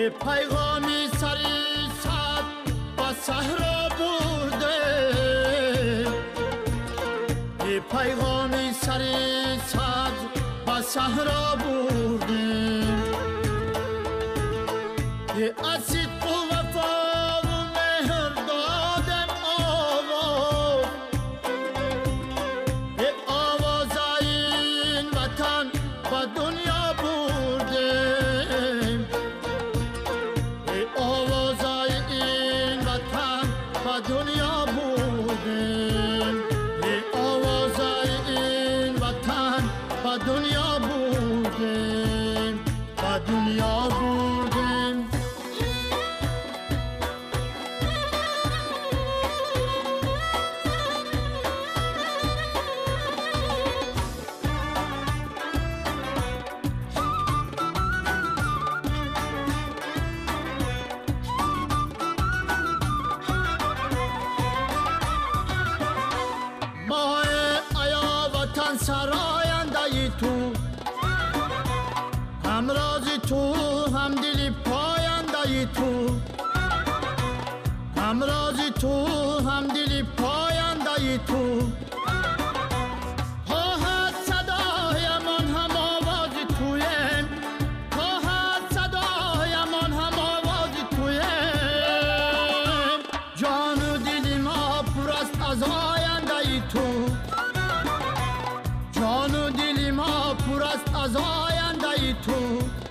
پیغامی سری صد با صحرا برده، پیغامی سری صد با صحرا برده، از صدق و وفا و مهر دادم آواز، آواز این وطن و دنیا برده، آواز این وطن و دنیا برده، آواز این وطن و دنیا برده، و دنیا برده. سراینده تو هم رازی تو هم دلی پاینده تو، هم رازی تو هم دلی پاینده تو، ها هست صدایمان هم آوازی تویم، ها هست صدایمان هم آوازی تویم، جان و دلی ما پر است از آینده تو، جان و دلی ما پر است از آینده تو.